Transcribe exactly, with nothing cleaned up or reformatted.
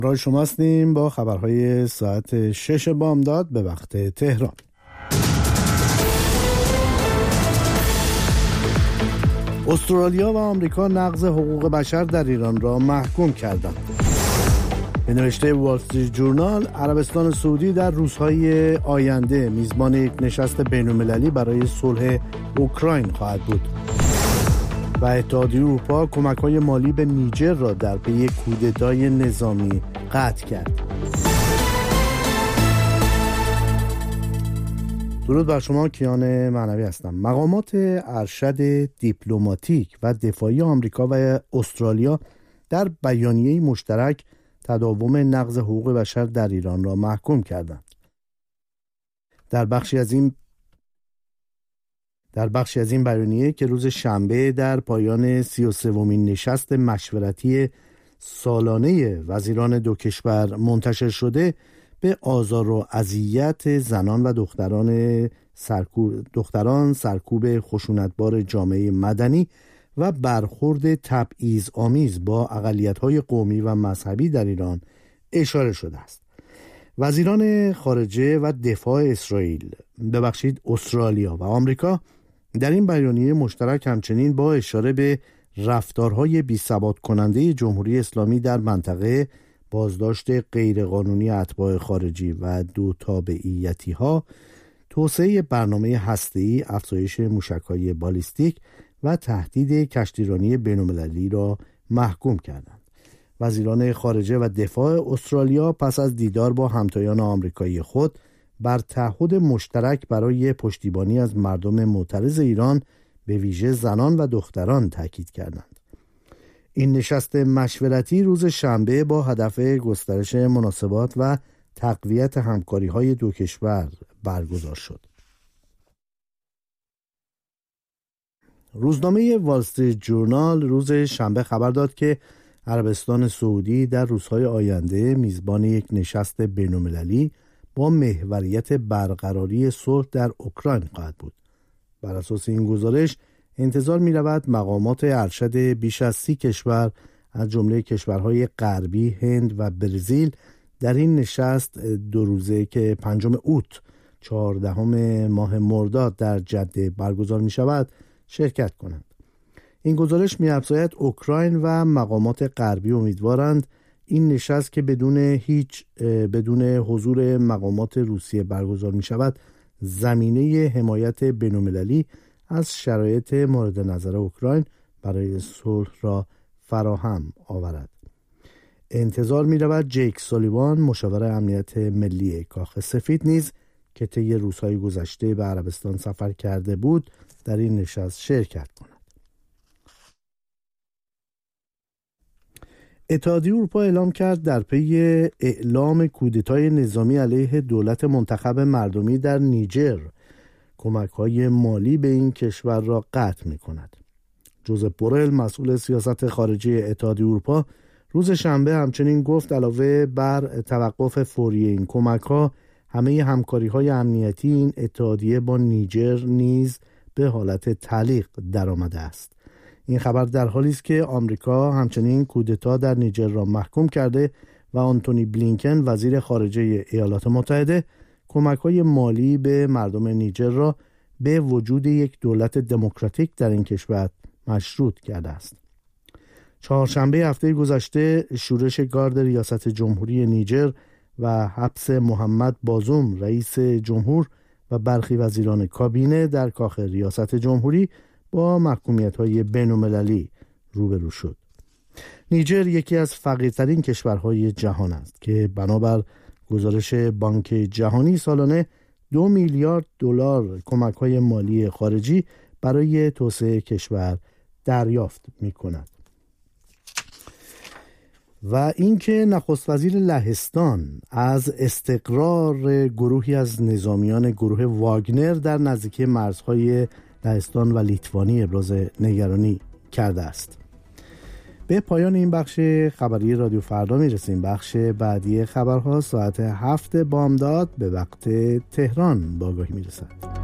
رای شما هستیم با خبرهای ساعت شش بامداد به وقت تهران. استرالیا و آمریکا نقض حقوق بشر در ایران را محکوم کردند. به نوشته وال استریت جورنال، عربستان سعودی در روزهای آینده میزبان یک نشست بین‌المللی برای صلح اوکراین خواهد بود. و اتحادیه اروپا کمک‌های مالی به نیجر را در پی کودتای نظامی قطع کرد. درود بر شما، کیان معنوی هستم. مقامات ارشد دیپلماتیک و دفاعی آمریکا و استرالیا در بیانیه‌ای مشترک تداوم نقض حقوق بشر در ایران را محکوم کردند. در بخشی از این در بخشی از این بیانیه که روز شنبه در پایان سی و سومین نشست مشورتی سالانه وزیران دو کشور منتشر شده، به آزار و اذیت زنان و دختران سرکوب دختران سرکوب خشونتبار جامعه مدنی و برخورد تبعیض‌آمیز با اقلیت‌های قومی و مذهبی در ایران اشاره شده است. وزیران خارجه و دفاع اسرائیل، ببخشید استرالیا و آمریکا در این بیانیه مشترک همچنین با اشاره به رفتارهای بی‌ثبات کننده جمهوری اسلامی در منطقه، بازداشت غیرقانونی اتباع خارجی و دو تابعیتی‌ها، توسعه برنامه هسته‌ای، افزایش موشک‌های بالیستیک و تهدید کشتیرانی بین‌المللی را محکوم کردند. وزیران خارجه و دفاع استرالیا پس از دیدار با همتایان آمریکایی خود بر تعهد مشترک برای پشتیبانی از مردم معترض ایران، به ویژه زنان و دختران، تاکید کردند. این نشست مشورتی روز شنبه با هدف گسترش مناسبات و تقویت همکاری‌های دو کشور برگزار شد. روزنامه وال استریت جورنال روز شنبه خبر داد که عربستان سعودی در روزهای آینده میزبان یک نشست بین‌المللی با محوریت برقراری صلح در اوکراین خواهد بود. بر اساس این گزارش انتظار می رود مقامات ارشد بیش از سی کشور از جمله کشورهای غربی، هند و برزیل در این نشست دو روزه که پنجم اوت چهاردهم ماه مرداد در جده برگزار می شود شرکت کنند. این گزارش می افزاید اوکراین و مقامات غربی امیدوارند این نشست که بدون هیچ بدون حضور مقامات روسیه برگزار می شود، زمینه حمایت بین‌المللی از شرایط مورد نظر اوکراین برای صلح را فراهم آورد. انتظار می رود جیک سالیوان، مشاور امنیت ملی کاخ سفید نیز که طی روزهای گذشته به عربستان سفر کرده بود در این نشست شرکت کند. اتحادیه اروپا اعلام کرد در پی اعلام کودتای نظامی علیه دولت منتخب مردمی در نیجر، کمک‌های مالی به این کشور را قطع می‌کند. جوزپ بورل، مسئول سیاست خارجی اتحادیه اروپا، روز شنبه همچنین گفت علاوه بر توقف فوری این کمک‌ها، همه همکاری‌های امنیتی این اتحادیه با نیجر نیز به حالت تعلیق درآمده است. این خبر در حالی است که آمریکا همچنین کودتا در نیجر را محکوم کرده و آنتونی بلینکن، وزیر خارجه ایالات متحده، کمک‌های مالی به مردم نیجر را به وجود یک دولت دموکراتیک در این کشور مشروط کرده است. چهارشنبه هفته گذشته شورش گارد ریاست جمهوری نیجر و حبس محمد بازوم، رئیس جمهور و برخی وزیران کابینه در کاخ ریاست جمهوری با محکومیت‌های بین‌المللی روبرو شد. نیجر یکی از فقیرترین کشورهای جهان است که بنابر گزارش بانک جهانی سالانه دو میلیارد دلار کمک‌های مالی خارجی برای توسعه کشور دریافت می‌کند. و اینکه نخست وزیر لهستان از استقرار گروهی از نظامیان گروه واگنر در نزدیکی مرزهای لهستان و لیتوانی ابراز نگرانی کرده است. به پایان این بخش خبری رادیو فردا میرسیم. بخش بعدی خبرها ساعت هفت بامداد به وقت تهران با آگاهی میرسد.